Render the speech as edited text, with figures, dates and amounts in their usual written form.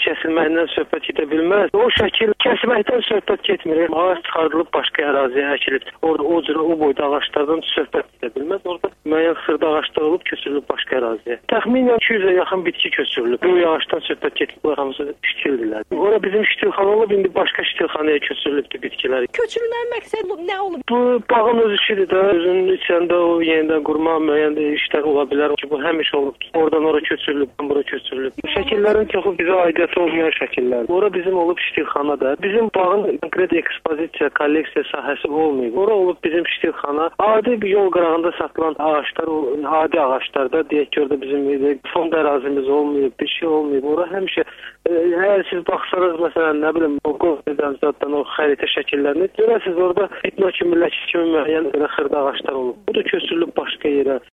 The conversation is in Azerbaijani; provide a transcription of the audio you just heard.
kəsilməyindən söhbət gedə bilməz. O şəkil kəsməkdən söhbət getmir. Ağac çıxardılıb başqa əraziyə əkilib. Orada o cür o boyda ağaclardan söhbət gedə bilməz. Orada müəyyən xırda ağaclar olub köçürülüb başqa əraziyə. Təxminən 200-ə yaxın bitki köçürülüb. Bu ağacdan söhbət getib. Bu hamısı ştikildilər. Ora bizim ştikxana olub, indi başqa ştikxanaya köçürülübdür bitkilər. Köçürülmənin məqsədi nə olub? Bu bağın öz işidir də. Özünün içəndə o yenidən qurma müəyyən işlər ola bilər ki, bu həmişə olub. Oradan ora köçürülüb, bura köçürülüb. Bu şəkillərin çoxu bizə aidiyyəti olmayan şəkillərdir. Ora bizim olub ştikxanadır. Bizim bağın konkret ekspozisiya, kolleksiya sahəsi olmayıb. Ora olub bizim ştikxana. Adi bir yol qırağında satılan ağaclar, adi ağaclarda deyək ki, orada bizim fond ərazimiz olmayıb, bir şey olmayıb. Ora həmişə əgər siz baxsanız, məsələn, nə bilim, o qovdan zaten o xəritə şəkillərini görəsiniz, orada etno kimi, ləkə kimi müəyyən xırda ağaclar olub. Bu da köçürülüb başqa yerə.